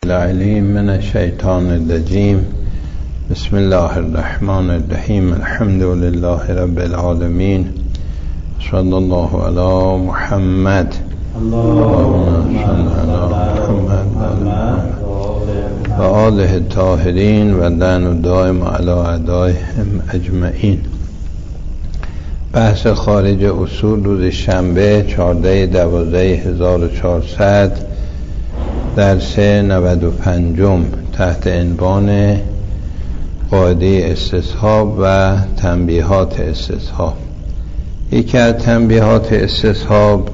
العلیم من الشیطان الرجیم. بسم الله الرحمن الرحیم. الحمد لله رب العالمین. صلی الله علی محمد. اللهم صل علی محمد و آله الطاهرین و لعن دائم علی اعدائهم اجمعین. بحث خارج اصول روز شنبه 14/12/1400 درس 95 تحت عنوان قاعده استصحاب و تنبیهات استصحاب. یکی از تنبیهات استصحاب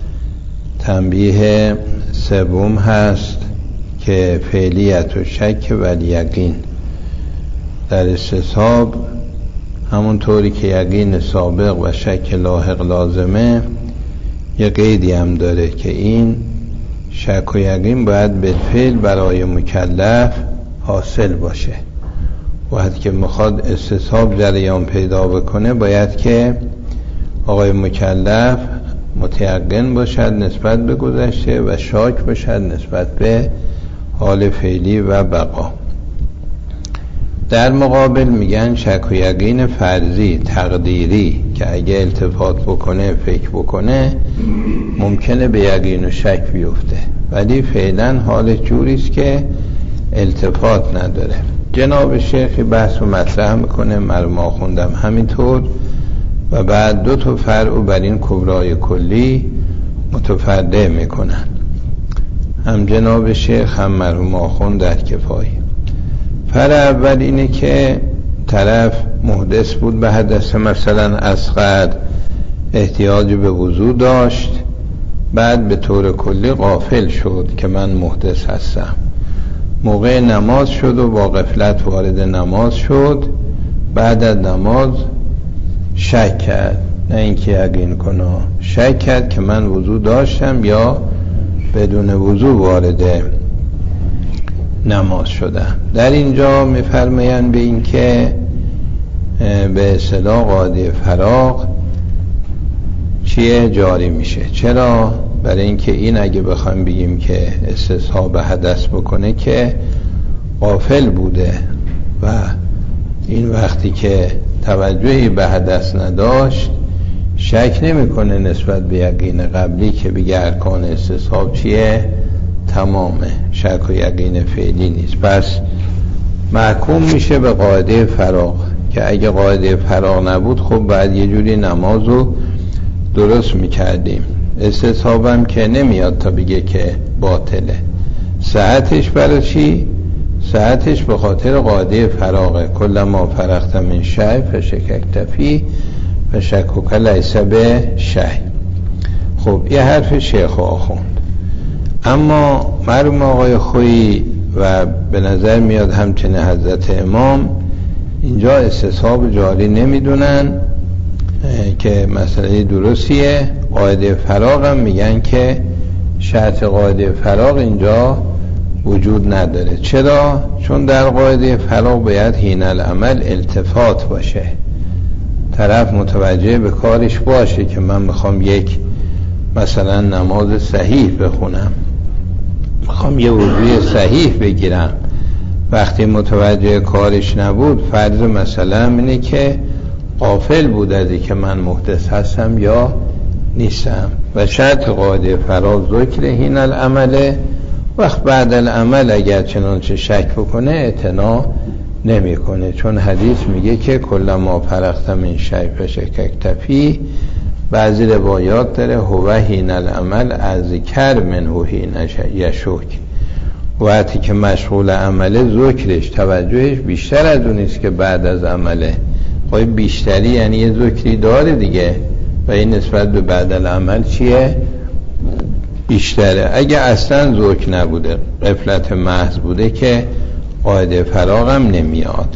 تنبیه سوم هست که فعلیت و شک و الیقین. در استصحاب همون طوری که یقین سابق و شک لاحق لازمه، یه قیدی هم داره که این شک و یقین باید بالفعل برای مکلف حاصل باشه. وقتی که میخواد استصحاب جریان پیدا بکنه باید که آقای مکلف متیقن باشد نسبت به گذشته و شاک باشد نسبت به حال فعلی و بقا. در مقابل میگن شک و یقین فرضی تقدیری که اگه التفات بکنه فکر بکنه ممکنه به یقین و شک بیفته، ولی فعلا حال جوریست که التفات نداره. جناب شیخی بحث و مطرح میکنه، مرحوم آخوندم همینطور، و بعد دو تا فرع بر این کبرای کلی متفرع میکنن، هم جناب شیخ هم مرحوم آخوند در کفایی. فرع اول اینه که طرف محدث بود به حدث مثلا اصغر، احتیاج به وضو داشت، بعد به طور کلی غافل شد که من محدث هستم. موقع نماز شد و با غفلت وارد نماز شد، بعد از نماز شک کرد، نه اینکه یقین کنه، شک کرد که من وضو داشتم یا بدون وضو وارد نماز شدم. در اینجا میفرمایند به این که به اصطلاح قاعده فراغ چیه جاری میشه. چرا؟ برای اینکه این اگه بخوایم بگیم که استصحاب حدث بکنه که غافل بوده و این وقتی که توجهی به حدث نداشت شک نمیکنه نسبت به یقین قبلی که بگه ارکان استصحاب چیه؟ تمامه، شک و یقین فعلی نیست. پس محکوم میشه به قاعده فراغ که اگه قاعده فراغ نبود خب بعد یه جوری نمازو درست میکردیم. استصحابم که نمیاد تا بگه که باطله. صحتش برای چی؟ صحتش به خاطر قاعده فراغه. کلما فرغت من شیء فشککت فیه فشکک لیس بشیء. خب یه حرف شیخ آخوند. اما مرحوم آقای خویی و به نظر میاد همچنین حضرت امام اینجا استصحاب جاری نمیدونن که مسئله درستیه. قاعده فراغ هم میگن که شرط قاعده فراغ اینجا وجود نداره. چرا؟ چون در قاعده فراغ باید حین العمل التفات باشه، طرف متوجه به کارش باشه که من میخوام یک مثلا نماز صحیح بخونم، میخوام یه وضوی صحیح بگیرم. وقتی متوجه کارش نبود فرض مثلا اینه که غافل بود از که من محدث هستم یا نیستم. و شرط قاعده فراغ ذکر حین العمله. وقت بعد العمل اگر چنانچه شک بکنه اعتنا نمی کنه، چون حدیث میگه که کلما فرغت من شیء فشککت فیه. بعضی روایات داره هو حین العمل اذکر منه حین یشک. وقتی که مشغول عمله ذکرش توجهش بیشتر از اونیست که بعد از عمله. خواهی بیشتری یعنی یه ذکری داره دیگه و این نسبت به بعد العمل چیه؟ بیشتره. اگه اصلا ذکر نبوده غفلت محض بوده که قاعده فراغ هم نمیاد.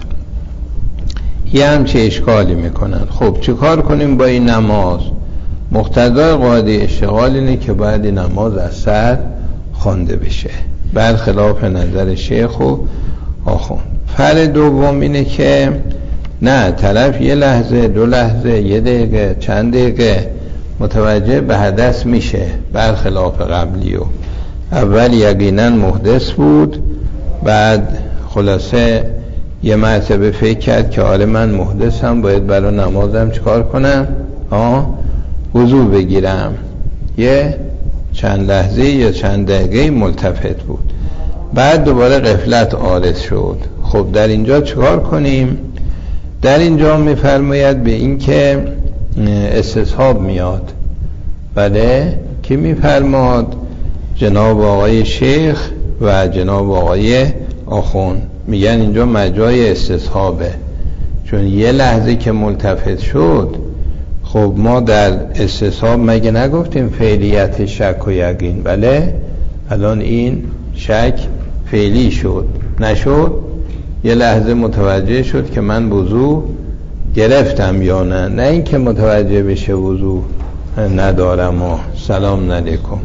یه همچه اشکالی میکنن. خب چه کار کنیم با این نماز؟ مقتضای قاعده اشتغال اینه که بعد نماز از سر خوانده بشه، برخلاف نظر شیخ و آخوند. فرع دوم اینه که نه، طرف یه لحظه، دو لحظه، یه دقیقه، چند دقیقه متوجه به حدث میشه، برخلاف قبلی و اول یقینا محدث بود، بعد خلاصه یه مرتبه فکر کرد که آره من محدثم، باید برای نمازم چیکار کنم؟ وضو بگیرم. یه چند لحظه یا چند دقیقه ملتفت بود، بعد دوباره غفلت عارض شد. خب در اینجا چیکار کنیم؟ در اینجا میفرماید به این که استصحاب میاد. بله، کی میفرماد؟ جناب آقای شیخ و جناب آقای آخوند میگن اینجا مجای استصحابه، چون یه لحظه که ملتفت شد. خب ما در استصحاب مگه نگفتیم فعلیت شک و یقین؟ بله، الان این شک فعلی شد نشد؟ یه لحظه متوجه شد که من وضو گرفتم یا نه این که متوجه بشه وضو ندارم و سلام علیکم،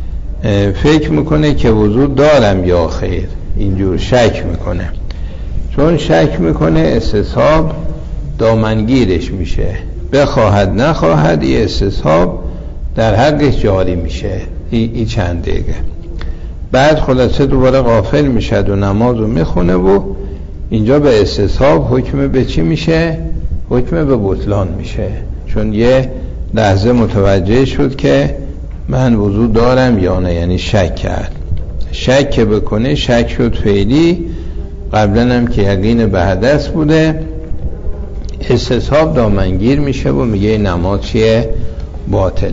فکر میکنه که وضو دارم یا خیر، اینجور شک میکنه. چون شک میکنه استصحاب دامنگیرش میشه، بخواهد نخواهد این استصحاب در حقش جاری میشه. این چند دقیقه بعد خلاصه دوباره غافل میشه و نمازو میخونه و اینجا به استصحاب حکم به چی میشه؟ حکم به بطلان میشه، چون یه لحظه متوجه شد که من وضو دارم یا نه، یعنی شک کرد. شک که بکنه شک شد فعلی، قبلا هم که یقین به حدث بوده، استصحاب دامنگیر میشه و میگه نماز چیه؟ باطله.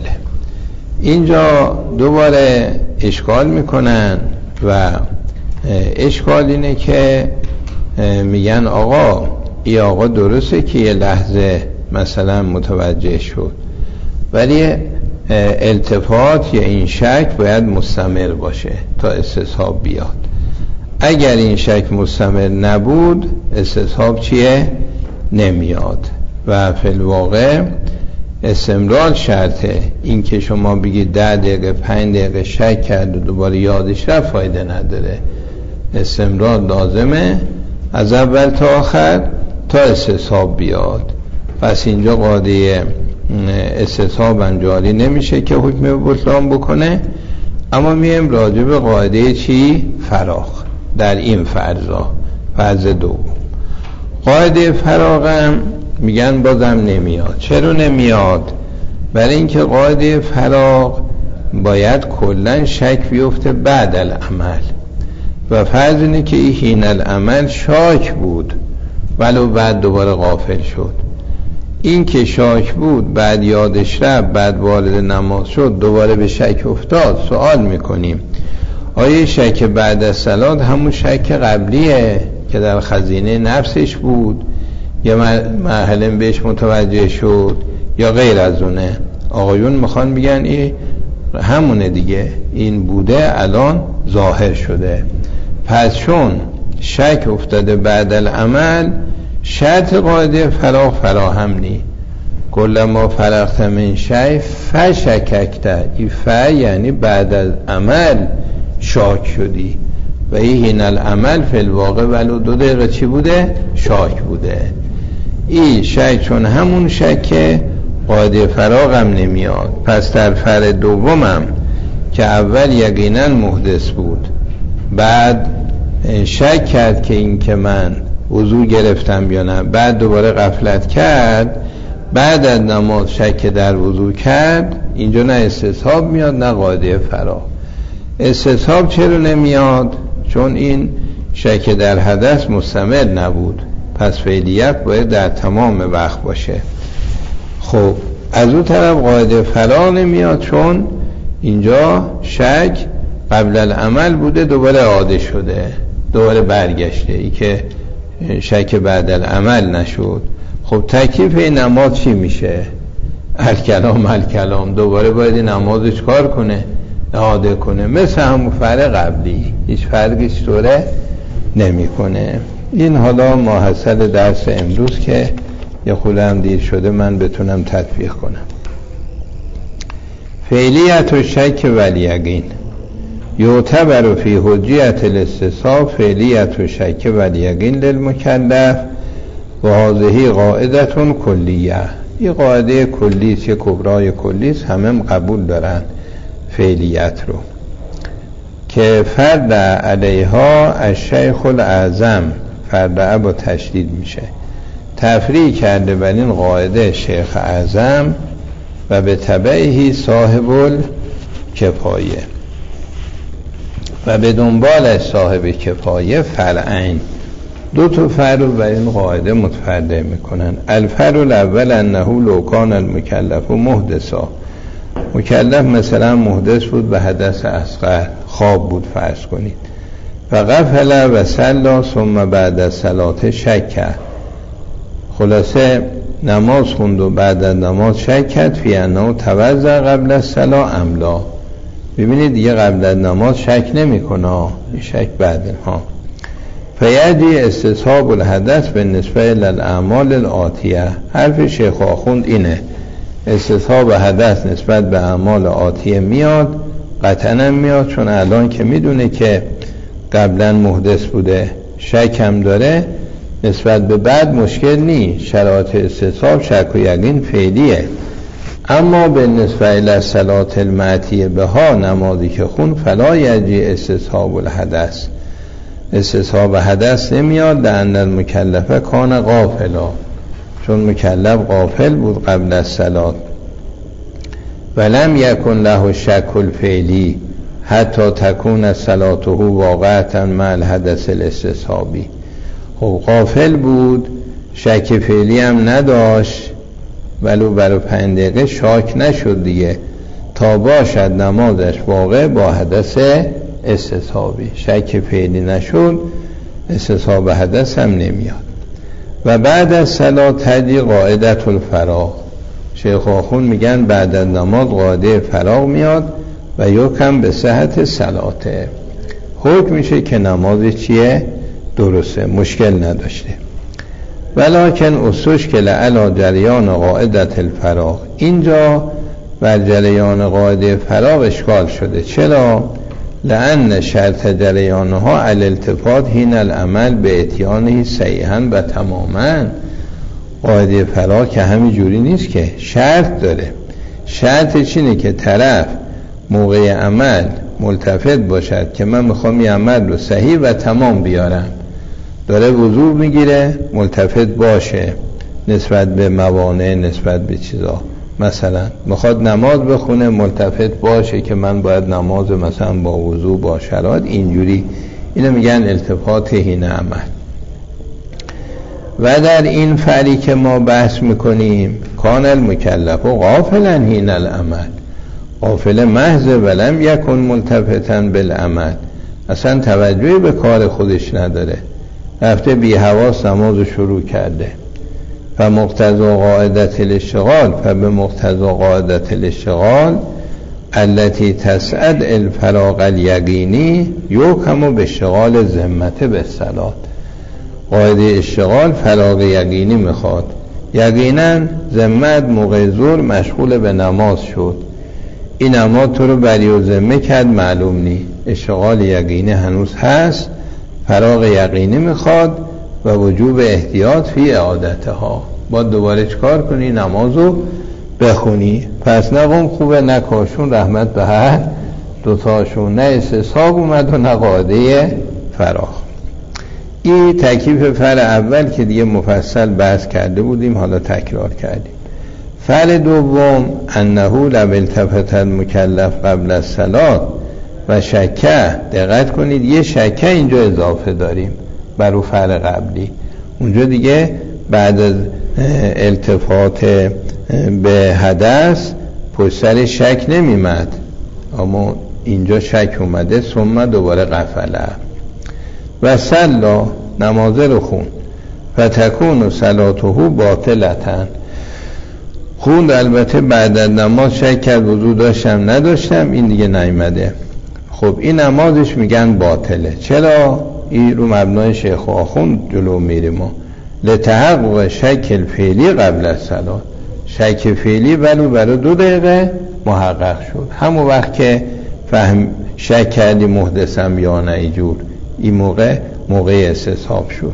اینجا دوباره اشکال میکنن و اشکال اینه که میگن آقا ای آقا درسته که یه لحظه مثلا متوجه شد، ولی التفات یا این شک باید مستمر باشه تا استصحاب بیاد. اگر این شک مستمر نبود استصحاب چیه؟ نمیاد. و فی الواقع استمرار شرطه. این که شما بگید 10 دقیقه 5 دقیقه شک کرد و دوباره یادش رفت فایده نداره. استمرار لازمه از اول تا آخر تا استصحاب بیاد. پس اینجا قاعده استصحاب جاری نمیشه که حکم بطلان بکنه. اما میم راجع به قاعده چی؟ فراغ در این فرضا، فرض دوم. قاعده فراغ هم میگن بازم نمیاد. چرا نمیاد؟ برای اینکه قاعده فراغ باید کلن شک بیفته بعد العمل، و فرض اینه که این حین العمل شاک بود ولو بعد دوباره غافل شد. این که شاک بود بعد یادش رفت بعد وارد نماز شد دوباره به شک افتاد، سوال میکنیم آیا شک بعد از صلات همون شک قبلیه که در خزینه نفسش بود یا مرحله بهش متوجه شد یا غیر از اونه؟ آقایون میخوان بگن این همونه دیگه، این بوده الان ظاهر شده. پس چون شک افتاده بعد العمل شرط قاعده فراغ فراهم نی. کل ما فرغت من شی فشککت، این ف یعنی بعد از عمل شاک شدی و این العمل فی الواقع ولو 2 دقیقه چی بوده؟ شاک بوده. این شک چون همون شک قاعده فراغ هم نمیاد. پس در فرع دومم که اول یقینا محدث بود بعد شک کرد که این که من وضو گرفتم یا نه، بعد دوباره غفلت کرد، بعد از نماز شک در وضو کرد، اینجا نه استصحاب میاد نه قاعده فراغ. استصحاب چرا نمیاد؟ چون این شک در حدث مستمر نبود، پس فعلیت باید در تمام وقت باشه. خب از اون طرف قاعده فراغ نمیاد چون اینجا شک قبل العمل بوده دوباره عاده شده، دوباره برگشته، ای که شک بعد العمل نشد. خب تکلیف این نماز چی میشه؟ الکلام دوباره باید نمازش چکار کنه؟ عاده کنه، مثل همون فرق قبلی، هیچ فرقش طوره نمی کنه. این حالا ماحصل درس امروز که یه خورده هم دیر شده من بتونم تطبیق کنم. فعلیت و شک والیقین یعتبر فی حجیت الاستصحاب فعلیت و شک والیقین للمکلف و هذه قاعده کلیه. این قاعده کلیست، یک کبرای کلیست، همه قبول دارن فعلیت رو. که فرد علیها الشیخ الاعظم، فرد با تشدید میشه، تفریع کرده بر این قاعده شیخ اعظم و به تبعه صاحب الکفایه و به دنبالش صاحب کفایه فرعین. دو تا فرع بر این قاعده متفرع میکنن. الفرع الاول انه لو کان المکلف محدثا، مکلف مثلا محدث بود به حدث اصغر، خواب بود فرض کنید، و غفل و صلی ثم بعد الصلاه شک، خلاصه نماز خوند و بعد از نماز شک کرد فی انه توضأ قبل الصلاه ام لا. ببینید دیگه قبل از نماز شک نمیکنه، شک بعد ها. فیجی استصحاب الحدث بالنسبه للاعمال الآتیه. حرف شیخ آخوند اینه، استصحاب حدث نسبت به اعمال آتیه میاد، قطعا میاد، چون الان که میدونه که قبلا محدث بوده، شک هم داره، نسبت به بعد مشکل نی، شرایط استصحاب شک و یقین فعلیه. اما به نسبه للصلاة المعتیه بها، نمازی که خون، فلا یجی استصحاب الحدث، استصحاب حدث نمیاد، لأن المکلفه کان غافلا، چون مکلف غافل بود قبل از صلات، ولم یکن له شک الفعلی حتی تکون صلاته واقعتا مع الحدث الاستصحابی. خب غافل بود، شک فعلی هم نداشت، ولو برای 5 دقیقه شاک نشد دیگه، تا باشد نمازش واقع با حدث استصحابی. شک فعلی نشد، استصحاب حدث هم نمیاد. و بعد از صلات تجی قاعدت الفراغ. شیخ آخون میگن بعد از نماز قاعده فراغ میاد و یکم به صحت صلاته، حکم میشه که نماز چیه؟ درسته، مشکل نداشته. ولکن استشکل علی جریان قاعدت الفراغ، اینجا بر جریان قاعده فراغ اشکال شده. چرا؟ لأن شرط جریانها الالتفات حین العمل به اتیانه صحیحا و تماما. قاعده فراغ که همین جوری نیست که، شرط داره. شرط چینه که طرف موقع عمل ملتفت باشد که من میخوام این عمل رو صحیح و تمام بیارم، داره وضو میگیره، ملتفت باشه نسبت به موانع، نسبت به چیزا. مثلا میخواد نماز بخونه، ملتفت باشه که من باید نماز مثلا با وضو با شرایط اینجوری، اینو میگن التفات حین عمل. و در این فعلی که ما بحث میکنیم، کان المکلف و غافلا حین العمل، غافل محض ولم یکن ملتفتا بالعمل، اصلا توجهی به کار خودش نداره، رفته بی حواس نماز شروع کرده. فمقتضا قاعدت الاشتغال، فبه مقتضا قاعدت الاشتغال التي تسعد الفراغ الیقینی یحکم باشتغال ذمته بالصلاة. قاعده اشتغال فراغ یقینی میخواد، یقینا ذمت موقع ظهر مشغول به نماز شد، این نماز تو رو بری و ذمه کرد، معلوم نی، اشتغال یقینی هنوز هست، فراغ یقینی میخواد و وجوب احتیاط فی اعادتها، با دوباره چکار کنی؟ نمازو بخونی. پس نه خوبه نه کاشون، رحمت به هر دوتاشون، نه استصحاب اومد و نه قاعده فراغ. این تکلیف فرع اول که دیگه مفصل بحث کرده بودیم، حالا تکرار کردیم. فرع دوم انه لو التفت المکلف قبل الصلاة و شکه، دقت کنید یه شکه اینجا اضافه داریم برای فرع قبلی، اونجا دیگه بعد از التفات به حدث پشت سر شک نمیمد، اما اینجا شک اومده، ثم دوباره غفله و صلا، نمازه رو خون، فتکون صلاته باطلتن، خوند البته بعد از نماز شک کرد وضو داشتم نداشتم، این دیگه نیامده. خب این نمازش میگن باطله. چرا؟ این رو مبنای شیخ آخوند جلو میریم، لتحقق شک الفعلی قبل الصلاة، شک فعلی ولو برای 2 دقیقه محقق شد، همون وقت که فهم شک کردی محدثم یا نه ایجور، این موقع استصحاب شد.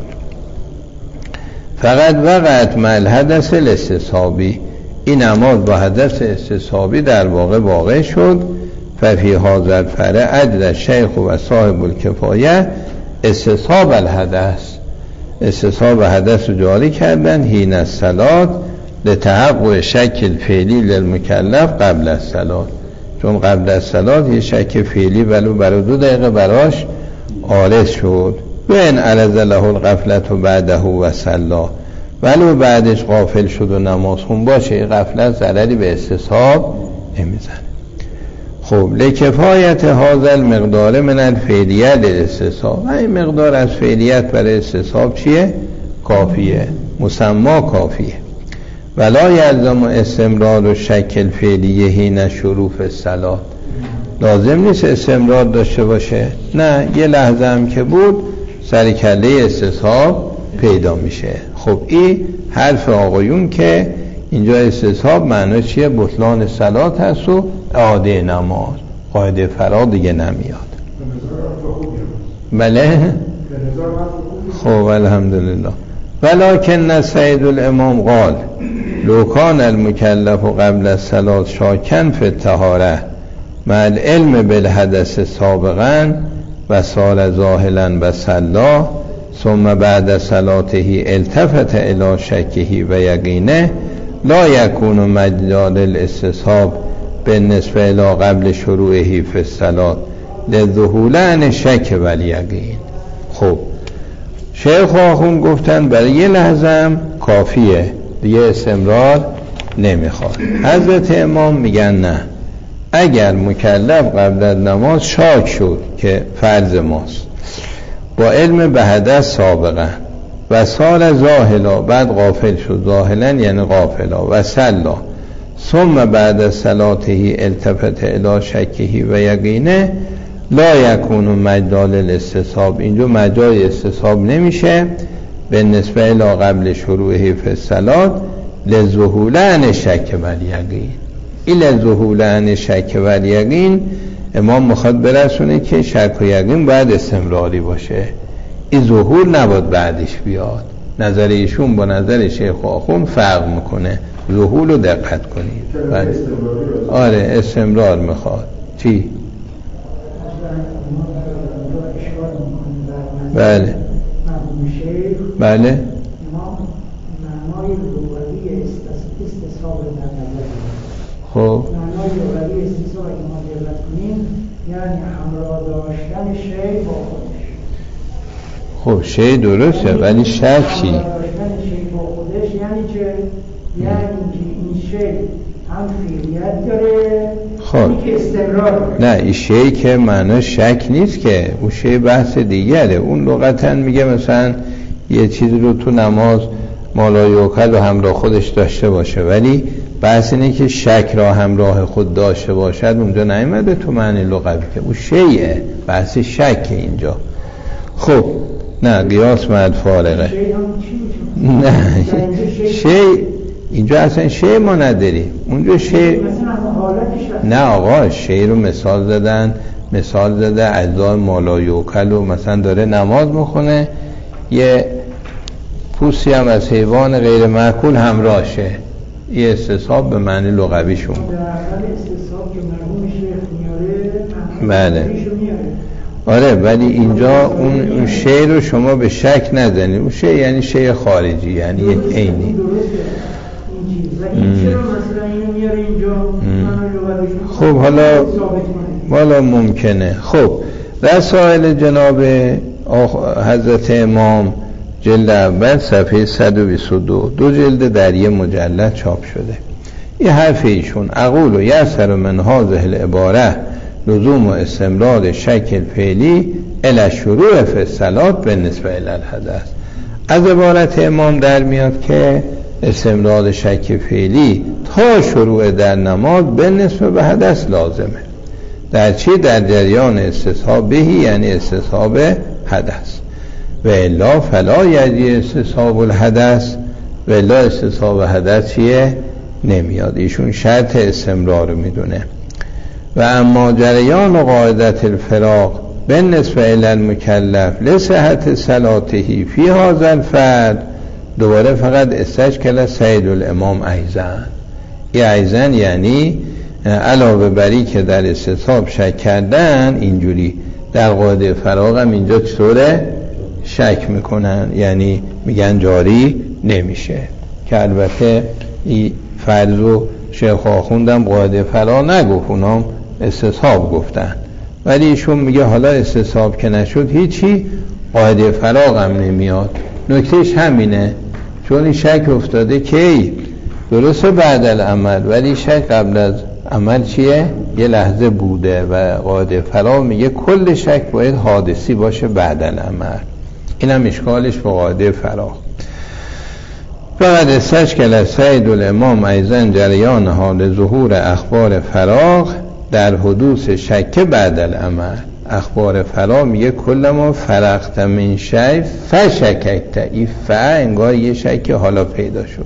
فقط وقت مع الحدث الاستصحابی، این نماز با حدث استصحابی در واقع شد. ففی هذا الفرع اجر الشیخ و صاحب الکفایه استصحاب الحدث، استصحاب حدث رو جاری کردن حین الصلاة لتحقق شک الفعلی للمکلف قبل الصلاة، چون قبل الصلاة یه شک فعلی ولو برای 2 دقیقه براش عارض شد و ان عرض له الغفلت بعده و صلا، ولو بعدش غافل شد و نماز خون باشه این غفلت ضرری به استصحاب نمیزنه. خب لکفایت هذا المقدار من الفعلیه للاستصحاب، این مقدار از فعلیت برای استصحاب چیه؟ کافیه، مسما کافیه. ولا یلزم استمرار و شکل فعلیه حین شروع الصلاة، لازم نیست استمرار داشته باشه، نه یه لحظه هم که بود سرکله استصحاب پیدا میشه. خب این حرف آقایون که اینجا استصحاب معنی چیه؟ بطلان صلات هست و اعاده نماز، قاعده فرا دیگه نمیاد. بله خب الحمدلله. ولکن سید الامام قال لو کان المکلف قبل الصلاة شاکن فی الطهارة مع العلم بالحدث سابقا و صار ظاهلا و صلا ثم بعد صلاته التفت الى شکه و یقینه لا یکون مجال الاستصحاب بالنسبه الى قبل شروعه فی الصلاة للذهول عن شک و الیقین. خب شیخ آخون گفتن برای یه لحظه هم کافیه دیگه استمرار نمیخواد. حضرت امام میگن نه، اگر مکلف قبل از نماز شاک شد که فرض ماست با علم به حدث سابقا و سال ظاهلا بعد غافل شد، ظاهلا یعنی غافلا و صلا ثم بعد صلاته التفت الی شکه و یقینه لا یکون مجال الاستصحاب، اینجا مجال استصحاب نمیشه به نسبه الی قبل شروعه فی الصلاة للذهول عن شک و الیقین. این للذهول عن شک و الیقین امام میخواد برسونه که شک و یقین باید استمراری باشه، این ظهور نباید بعدش بیاد. نظر ایشون با نظر شیخ آخون فرق میکنه، ظهور رو دقت کنید. آره استمرار میخواد. چی؟ بله بله معنای لغوی استصحاب خب معنای لغوی استصحاب که ما دقت کنیم یعنی همراه داشتن شی با خودش. خب شی درسته ولی شکی همراه داشتن شی با خودش یعنی که این شی هم فعلیت داره خب که استمرار. نه این شی که معنی شک نیست که، اون شی بحث دیگره. اون لغتاً میگه مثلا یه چیزی رو تو نماز مالایوکل و همراه خودش داشته باشه، ولی بحث اینه که شک را همراه خود داشته باشد اونجا نیامده تو معنی لغوی که اون شیه، بحث شک اینجا. خب نه قیاس مع الفارقه. نه شی اینجا اصلا شی ما نداریم، اونجا شی نه آقا. شی رو مثال زده اجزای مالایوکل و مثلا داره نماز میخونه یه پوستی هم از حیوان غیر معقول همراهشه، یه استصحاب به معنی لغویشون. بله آره، ولی اینجا اون شی رو شما به شک نزنید، اون شی یعنی شی خارجی، یعنی یک عینی. خب حالا ممکنه. خب رسائل جناب حضرت امام جلد اول صفحه 122 دو جلد در یه مجلد چاپ شده. این حرف ایشون اقول و یسر من هذه العباره لزوم و استمرار شکل فعلی الی شروع فی الصلاة بالنسبه الی الحدث. از عبارت امام در میاد که استمرار شک فعلی تا شروع در نماز بالنسبه به حدث لازمه. در چی؟ در جریان استصحاب بهی یعنی استصحاب حدث. و الا فلا یجی استصحاب الحدث، و الا استصحاب حدث چیه؟ نمیاد. ایشون شرط استمرار رو میدونه. و اما جریان قاعدت الفراق بالنسبه الی المکلف لصحت صلاته فی هذا الفرد، دوباره فقط استشکل سید الامام ایزن. این ایزن یعنی علاوه بری که در استصحاب شک کردن، اینجوری در قاعده فراغ هم اینجا چطوره شک میکنن، یعنی میگن جاری نمیشه. که البته این فرض و شیخ آخوندم قاعده فراغ نگفت، اونام استصحاب گفتن، ولی ایشون میگه حالا استصحاب که نشد هیچی، قاعده فراغ هم نمیاد. نکتهش همینه، چون این شک افتاده که درسته بعد العمل، ولی شک قبل از عمل چیه؟ یه لحظه بوده و قاعده فراغ میگه کل شک باید حادثی باشه بعد العمل. این هم اشکالش به قاعده فراغ. فقط استشکل از سید الامام ایضا جریان حال ظهور اخبار فراغ در حدوث شک بعد العمل. اخبار فراغ میگه کل ما فرقت من شی فشککت، این انگار یه شک حالا پیدا شد.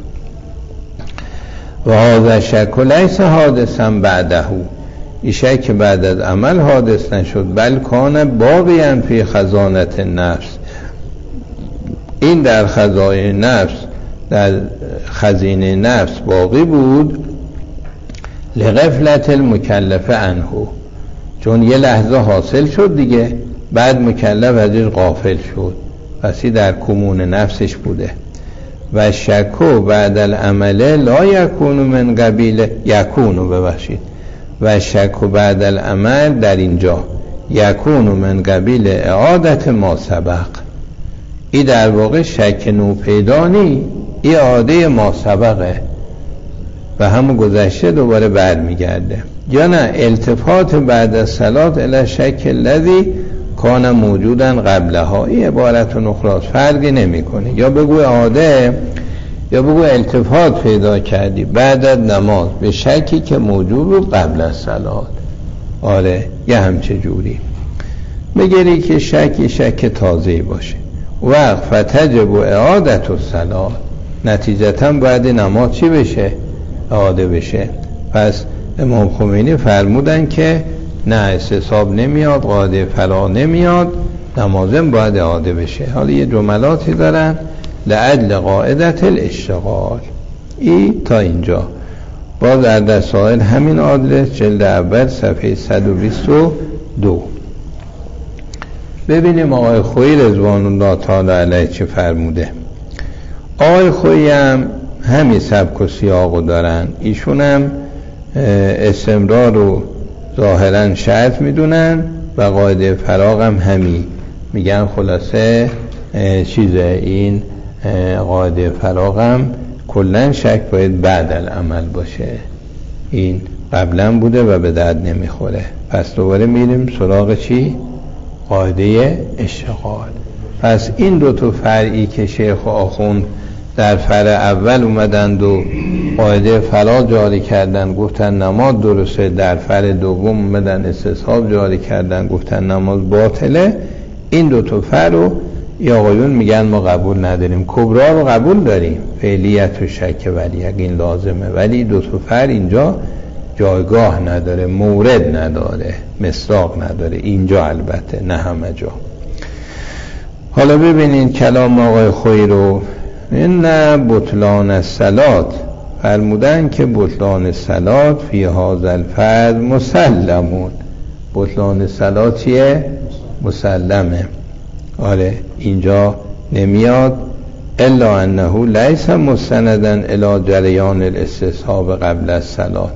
و هذا شک لیس حادثا بعده، این شک بعد از عمل حادث نشد، بل کان باقیا فی خزانت نفس، این در خزائن نفس، در خزینه نفس باقی بود، لغفلت المکلف عنه، چون یه لحظه حاصل شد دیگه، بعد مکلف ازش غافل شد، پسی در کمون نفسش بوده. و شکو بعد العمل لا یکون من قبیل یکونو، ببخشید، و شکو بعد العمل در اینجا یکون من قبیل اعادت ما سبق، این در واقع شک نو پیدا نی، این اعاده ما سبقه و همون گذشته دوباره برمیگرده. یا نه التفات بعد از صلات الی شک الذی کان موجودا قبلها، این عبارت اخراس فرقی نمی کنه، یا بگو اعاده یا بگو التفات پیدا کردی بعد از نماز به شکی که موجود بود قبل از صلات. آره یه همچه جوری بگیری که شک تازه‌ای باشه، وقت فتجب و اعادت الصلات، نتیجتا بعد نماز چی بشه؟ اعاده بشه. پس امام خمینی فرمودن که نه استصحاب نمیاد، قاعده فراغ نمیاد، نمازم باید اعاده بشه. حالا یه جملاتی دارن لعدل قاعدت الاشتغال. ای تا اینجا باز در دستائل همین آدرس جلد اول صفحه 122. ببینیم آقای خویی رضوان الله تعالی علیه چه فرموده. آقای خویی هم همین سبک و سیاقو دارن، ایشون هم استمرار رو ظاهرا شرط میدونن و قاعده فراغ هم همین میگن. خلاصه چیزه این قاعده فراغ هم کلن شک باید بعد العمل باشه، این قبلا بوده و به درد نمیخوره. پس دوباره میریم سراغ چی؟ قاعده اشتغال. پس این دو تا فرعی که شیخ و آخوند در فرع اول اومدند و قاعده فراغ جاری کردن گفتن نماز درسته، در فرع دوم اومدن استصحاب جاری کردن گفتن نماز باطله، این دو تا فرع رو یا آقایون میگن ما قبول نداریم. کبرا رو قبول داریم، فعلیت و شک ولی یقین لازمه، ولی دو تا فرع اینجا جایگاه نداره، مورد نداره، مصداق نداره اینجا، البته نه همه جا. حالا ببینین کلام آقای خویی رو. این بطلان الصلات، فرمودن که بطلان الصلات فی هذا الفرض مسلمون. بطلان الصلات چیه؟ مسلمه. آره اینجا نمیاد الا انه لیس مستندا الی جریان الاستصحاب قبل الصلات،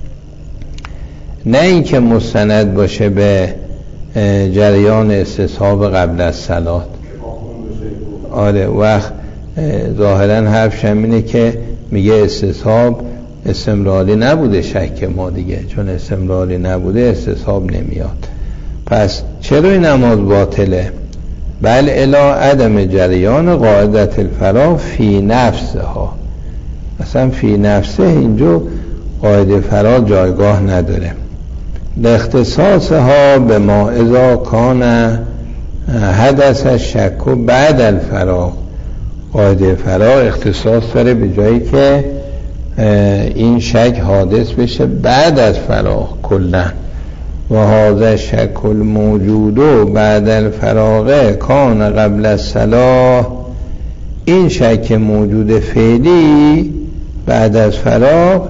نه این که مستند باشه به جریان استصحاب قبل الصلات. آره وقت ظاهرا حرفش اینه که میگه استصحاب استمراری نبوده، شک ما دیگه چون استمراری نبوده استصحاب نمیاد. پس چرا این نماز باطله؟ بل الی عدم جریان قاعدت الفراغ فی نفسه ها، اصلا فی نفسه اینجا قاعده فراغ جایگاه نداره. لاختصاصها به ما اذا کان حدث الشک بعد الفراغ، قاعده فراغ اختصاص داره به جایی که این شک حادث بشه بعد از فراغ کلن. و هذا شک الموجود بعد الفراغ کان قبل الصلاة، این شک موجود فعلی بعد از فراغ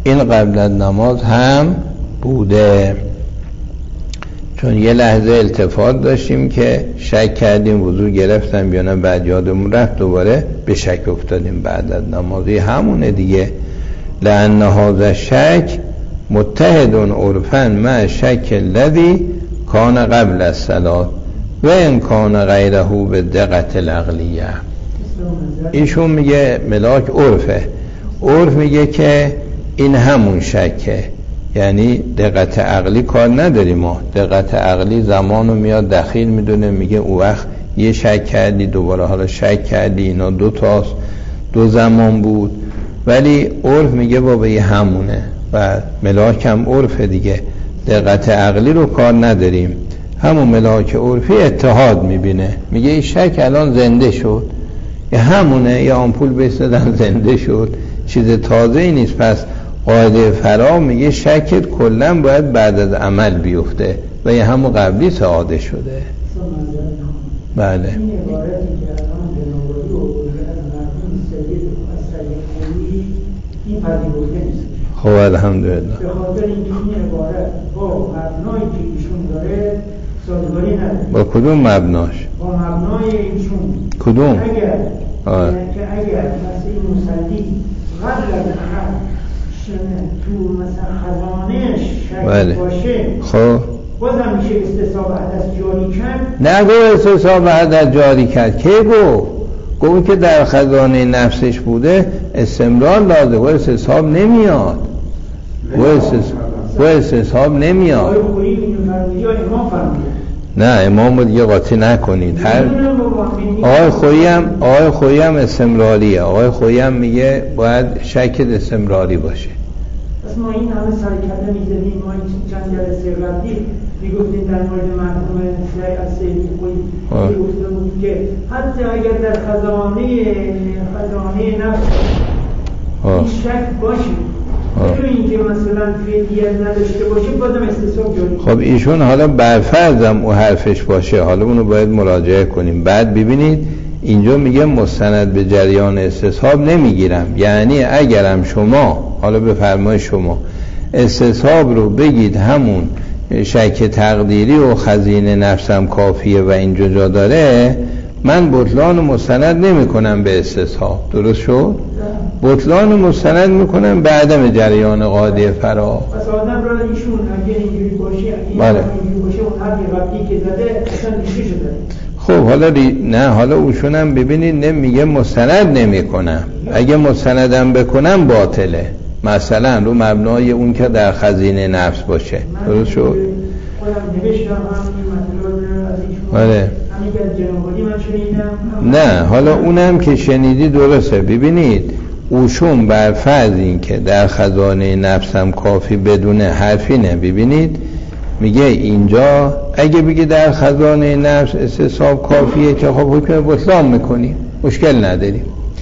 این قبل از نماز هم بوده. چون یه لحظه التفات داشتیم که شک کردیم وضو گرفتم یا نه، بعد یادمون رفت دوباره به شک افتادیم بعد از نمازی همونه دیگه. لأن هذا الشک متحد عرفا مع شک الذی کان قبل الصلاة و ان کان غیره به دقت العقلیه. ایشون میگه ملاک عرفه، عرف میگه که این همون شکه، یعنی دقت عقلی کار نداریم ما. دقت عقلی زمانو میاد دخیل میدونه، میگه او وقت یه شک کردی دوباره حالا شک کردی، اینا دو تاست، دو زمان بود. ولی عرف میگه بابا یه همونه و ملاک هم عرفه دیگه، دقت عقلی رو کار نداریم. همون ملاک عرفی اتحاد میبینه، میگه این شک الان زنده شد، یه همونه، یه آمپول بسدن زنده شد، چیز تازه ای نیست. پس قاعده فرا میگه شکت کلن باید بعد از عمل بیفته و یه همون قبلی سعاده شده. بله. این عبارتی که الان جنابالی و مرحوم سید السیدی این پذیرفته نیست. خب الحمدلله. به خاطر اینکه این عبارت با مبنایی که ایشون داره سازگاری نداره. با کدوم مبناش؟ با مبنای ایشون. کدوم؟ اگر مسیح مصلی قبل از عمل تو مثلا خزانهش شک باشه، خب بازم میشه استصحاب حدث جاری کرد؟ نگو استصحاب حدث جاری کرد، که گو که در خزانه نفسش بوده استمرار لازم، و استصحاب نمیاد، و استصحاب نمیاد. نه امام رو دیگه قاطی نکنید. آقای خویی هم استمراریه، آقای خویی هم میگه باید شک استمراری باشه. پس ما این همه سرکته میزدیم، ما این چند جلسه قبلی میگفتیم در مورد مرحوم سیدی خویی میگفتیم که حتی اگر در خزانه نفس این شک باشه، بدون اینکه مثلا فعلیت نداشته باشه، بازم استصحاب جاری. خب ایشون حالا برفرضم او حرفش باشه، حالا اونو باید مراجعه کنیم. بعد ببینید اینجا میگه مستند به جریان استصحاب نمیگیرم، یعنی اگرم شما حالا به فرمای شما استصحاب رو بگید همون شک تقدیری و خزینه نفسم کافیه و اینجا جا داره، من بطلان مستند نمی کنم به استصحاب. درست شد؟ بطلان مستند میکنم به عدم جریان قاعده فرا. پس آدم را ایشون اگه اینجوری باشه، اینجوری باشه اون حرفی قبلی که زده اصلا ریشه شده. خب نه حالا اوشون هم ببینید نمیگه مستند نمی کنم، اگه مستندم بکنم باطله، مثلا رو مبنای اون که در خزینه نفس باشه. درست شد؟ خودم نوشتم هم این مطلب از ایشون، بله. همین که از جنابالی من شنیدم. نه حالا اونم که شنیدی درسته. ببینید اوشون بر فرض این که در خزانه نفسم کافی بدونه حرفینه. ببینید میگه اینجا اگه بگه در خزانه نفس استصحاب کافیه که خب حکم بطلان میکنیم، مشکل نداریم.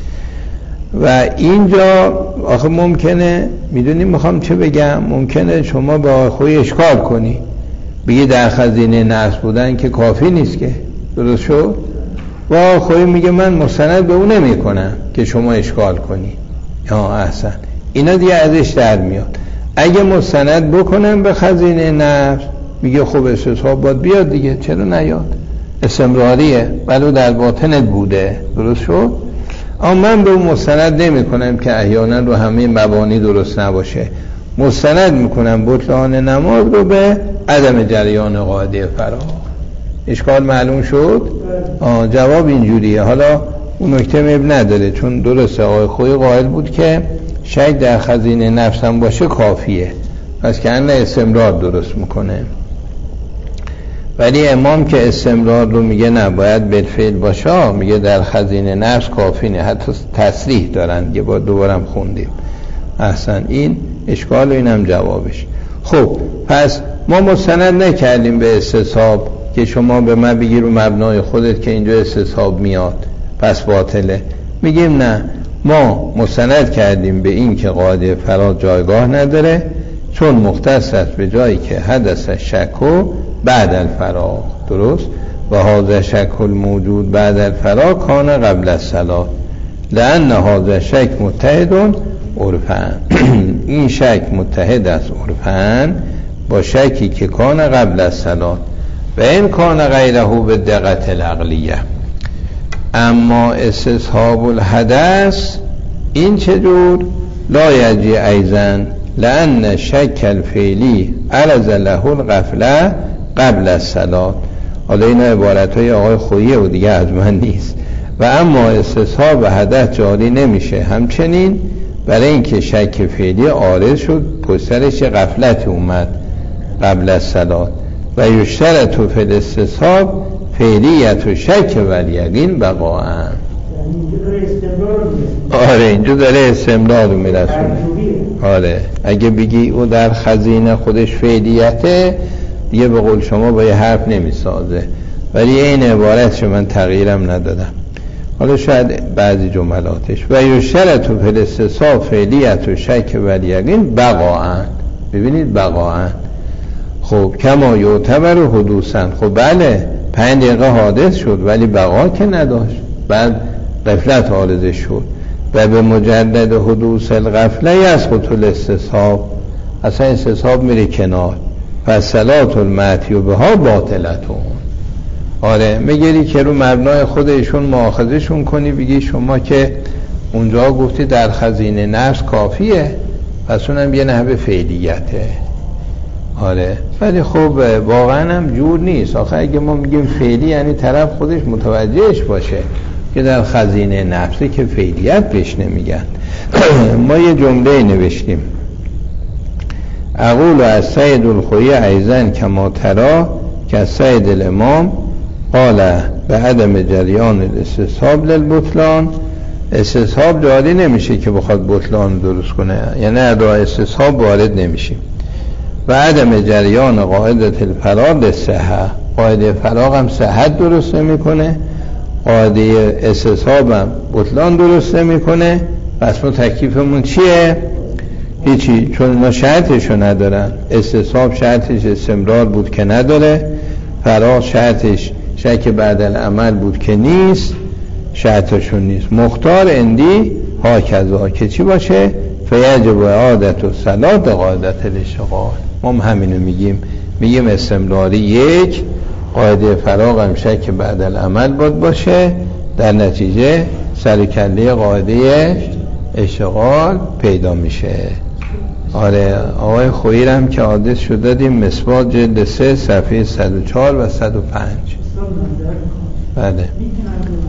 و اینجا آخه ممکنه، میدونیم میخوام چه بگم، ممکنه شما با خوی اشکال کنی بگی در خزینه نفس بودن که کافی نیست که. درست شد؟ و خوی میگه من مستند به اون نمی کنم که شما اشکال کنی. یا احسن، اینا دیگه ازش در میاد. اگه مستند بکنم به خزینه نفس میگه خب استصحاب باید بیاد دیگه، چرا نیاد؟ استمراریه، ولو در باطنت بوده. درست شد؟ اما من به اون مستند نمی کنم که احیانا رو همه مبانی درست نباشه، مستند میکنم بطلان نماز رو به عدم جریان قاعده فرا. اشکال معلوم شد؟ جواب اینجوریه. حالا اون نکته میب نداره، چون درسته آقای خویی قائل بود که شک در خزینه نفسم باشه کافیه، پس که انه استمرار درست میکنه. ولی امام که استمرار رو میگه نه باید بالفعل باشه، میگه در خزینه نفس کافی نه، حتی تصریح دارن، یه بار دوبارم خوندیم. احسن، این اشکال و اینم جوابش. خب پس ما مستند نکردیم به استصحاب که شما به من بگی رو مبنای خودت که اینجا استصحاب میاد پس باطله. میگیم نه، ما مستند کردیم به این که قاعده فرا جایگاه نداره، چون مختص است به جایی که حدث شک و بعد الفراغ. درست؟ و هذا شک الموجود بعد الفراغ کان قبل الصلاة لأن هذا شک متحد عرفا. این شک متحد است عرفاً با شکی که کان قبل الصلاة و این کان غیره به دقت العقلیه. اما استصحاب الحدث این چجور؟ لا یجی ایضا لأن شک الفعلی عرض له الغفله قبل الصلاة. حالا این عبارت های آقای خوییه و دیگه از من نیست. و اما استصحاب حدث جاری نمیشه همچنین برای اینکه شک فعلی عارض شد پسرش غفلت اومد قبل الصلاة و یشترط فی الاستصحاب فعلیت و شک و الیقین بقاءً. آره اینجا داره استمرار رو میرسونه. آره اگه بگی او در خزینه خودش فعلیته دیگه به قول شما با یه حرف نمیسازه، ولی این عبارتش من تغییرم ندادم. حالا شاید بعضی جملاتش و یشترط فی الاستصحاب فعلیت و شک و الیقین بقاءً. ببینید بقاءً. خب کما یعتبر حدوثاً. خب بله 5 دقیقه حادث شد ولی بقا که نداشت، بعد غفلت عارض شد و به مجدد حدوث الغفله یسقط الاستصحاب. اصلا استصحاب میره کنار. پس صلات المعتی بها باطلتون. آره میگیری که رو مبنای خودشون مؤاخذشون کنی بگی شما که اونجا گفتی در خزینه نفس کافیه، پس اونم یه نحوه فعلیته. آره ولی خب واقعا هم جور نیست. آخه اگه ما میگیم فعلی یعنی طرف خودش متوجهش باشه که در خزینه نفسی که فعلیت بهش نمیگن. ما یه جمله نوشتیم اقول از سید الخویی ایضا کما ترا که سید الامام قال به عدم جریان الاستصحاب للبطلان. استصحاب جاری نمیشه که بخواد بطلان درست کنه، یعنی را استصحاب وارد نمیشه. و عدم جریان قاعده الفراغ للصحه. قاعده فراغ هم صحت درست نمیکنه، قاعده استصحاب هم بطلان درست نمیکنه. پس ما تکلیفمون چیه؟ هیچی، چون ما شرطشو ندارن. استصحاب شرطش استمرار بود که نداره، فراغ شرطش شک بعد العمل بود که نیست، شرطشون نیست. مختار اندی ها کذا که چی باشه؟ فیجب اعادت و صلات قاعدت الاشغال. ما همینو میگیم استمراری 1 قاعده فراغ هم شک بعد العمل باشه، در نتیجه سرکله قاعده اشغال پیدا میشه. آره آقای خویی هم که حادث شد دادیم مصباح جلد 3 صفحه 104 و 105. بله